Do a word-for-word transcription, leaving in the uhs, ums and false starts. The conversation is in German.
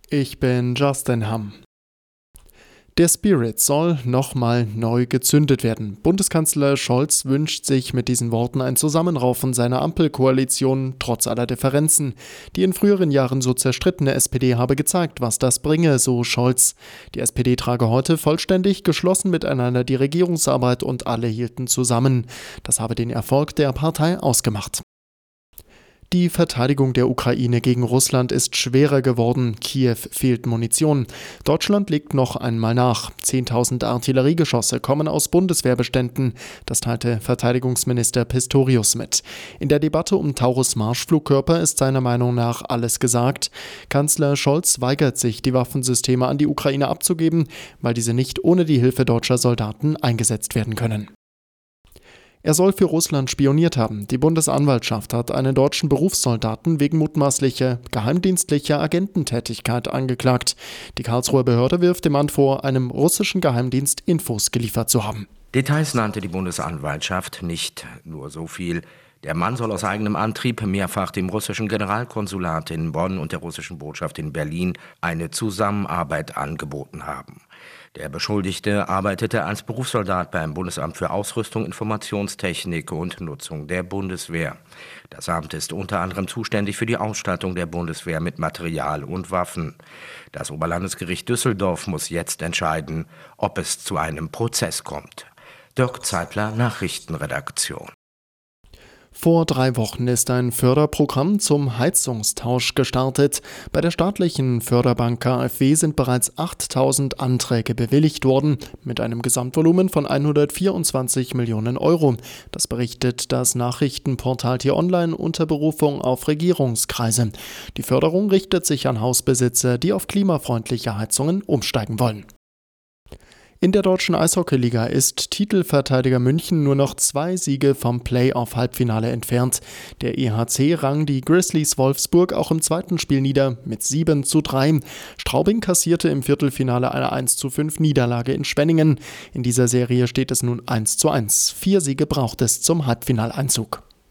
Ich bin Justin Hamm. Der Spirit soll nochmal neu gezündet werden. Bundeskanzler Scholz wünscht sich mit diesen Worten ein Zusammenraufen seiner Ampelkoalition trotz aller Differenzen. Die in früheren Jahren so zerstrittene S P D habe gezeigt, was das bringe, so Scholz. Die S P D trage heute vollständig geschlossen miteinander die Regierungsarbeit und alle hielten zusammen. Das habe den Erfolg der Partei ausgemacht. Die Verteidigung der Ukraine gegen Russland ist schwerer geworden. Kiew fehlt Munition. Deutschland legt noch einmal nach. zehntausend Artilleriegeschosse kommen aus Bundeswehrbeständen. Das teilte Verteidigungsminister Pistorius mit. In der Debatte um Taurus-Marschflugkörper ist seiner Meinung nach alles gesagt. Kanzler Scholz weigert sich, die Waffensysteme an die Ukraine abzugeben, weil diese nicht ohne die Hilfe deutscher Soldaten eingesetzt werden können. Er soll für Russland spioniert haben. Die Bundesanwaltschaft hat einen deutschen Berufssoldaten wegen mutmaßlicher geheimdienstlicher Agententätigkeit angeklagt. Die Karlsruher Behörde wirft dem Mann vor, einem russischen Geheimdienst Infos geliefert zu haben. Details nannte die Bundesanwaltschaft nicht, nur so viel. Der Mann soll aus eigenem Antrieb mehrfach dem russischen Generalkonsulat in Bonn und der russischen Botschaft in Berlin eine Zusammenarbeit angeboten haben. Der Beschuldigte arbeitete als Berufssoldat beim Bundesamt für Ausrüstung, Informationstechnik und Nutzung der Bundeswehr. Das Amt ist unter anderem zuständig für die Ausstattung der Bundeswehr mit Material und Waffen. Das Oberlandesgericht Düsseldorf muss jetzt entscheiden, ob es zu einem Prozess kommt. Dirk Zeitler, Nachrichtenredaktion. Vor drei Wochen ist ein Förderprogramm zum Heizungstausch gestartet. Bei der staatlichen Förderbank K f W sind bereits achttausend Anträge bewilligt worden, mit einem Gesamtvolumen von hundertvierundzwanzig Millionen Euro. Das berichtet das Nachrichtenportal T-Online unter Berufung auf Regierungskreise. Die Förderung richtet sich an Hausbesitzer, die auf klimafreundliche Heizungen umsteigen wollen. In der deutschen Eishockeyliga ist Titelverteidiger München nur noch zwei Siege vom Play-off-Halbfinale entfernt. Der E H C rang die Grizzlies Wolfsburg auch im zweiten Spiel nieder mit sieben zu drei. Straubing kassierte im Viertelfinale eine eins zu fünf Niederlage in Schwenningen. In dieser Serie steht es nun eins zu eins. Vier Siege braucht es zum Halbfinaleinzug.